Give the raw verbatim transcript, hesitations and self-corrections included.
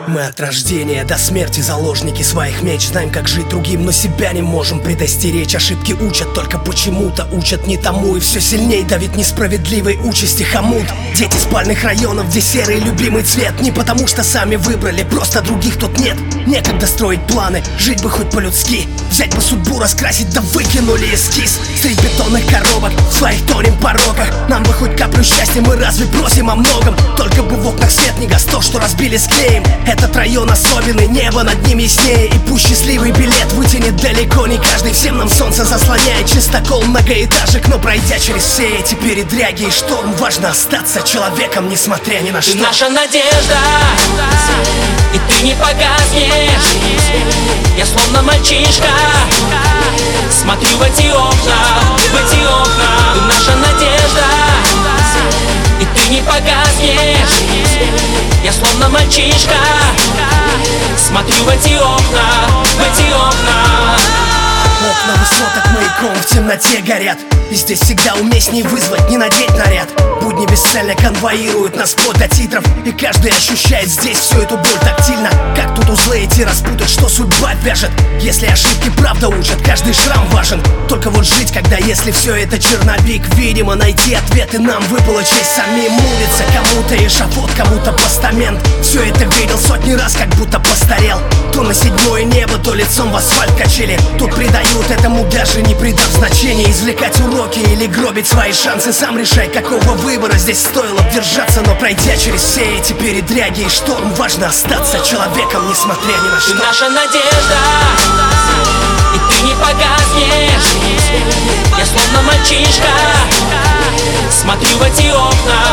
Мы от рождения до смерти заложники своих меч. Знаем, как жить другим, но себя не можем предостеречь. Ошибки учат, только почему-то учат не тому. И все сильней давит несправедливой участи хомут. Дети спальных районов, где серый любимый цвет. Не потому что сами выбрали, просто других тут нет. Некогда строить планы, жить бы хоть по-людски. Взять бы судьбу, раскрасить, да выкинули эскиз. Средь бетонных коробок, в своих тонем пороках. Нам бы хоть каплю счастья, мы разве просим о многом? Только бы в окнах свет не гас, то, что разбили, склеим. Этот район особенный, небо над ним яснее. И пусть счастливый билет вытянет далеко не каждый. Всем нам солнце заслоняет чистокол многоэтажек. Но пройдя через все эти передряги и шторм, важно остаться человеком, несмотря ни на что. Ты наша надежда, и ты не погаснешь. Я словно мальчишка, смотрю в эти окна, в эти окна. Ты наша надежда, и ты не погаснешь. Я словно мальчишка, смотрю в эти окна, в эти окна. Окна высоток маяком в темноте горят. И здесь всегда уместней вызвать, не надеть наряд. Будни бесцельно конвоируют нас вплоть до титров. И каждый ощущает здесь всю эту боль тактильно. Как тут узлы эти распутать, что судьба вяжет. Если ошибки правда учат, каждый шрам важен. Только вот жить, когда если все это черновик. Видимо, найти ответы нам выпала честь самим. Улица, кому-то эшафот, кому-то постамент. Все это видел сотни раз, как будто постарел. То на седьмое небо, то лицом в асфальт качели. Тут придают этому, даже не придав значения. Извлекать уроки или гробить свои шансы. Сам решай, какого выбора здесь стоило держаться. Но пройдя через все эти передряги и шторм, важно остаться человеком, несмотря ни на что. Ты наша надежда, и ты не погаснешь. Я словно мальчишка, смотрю в эти окна,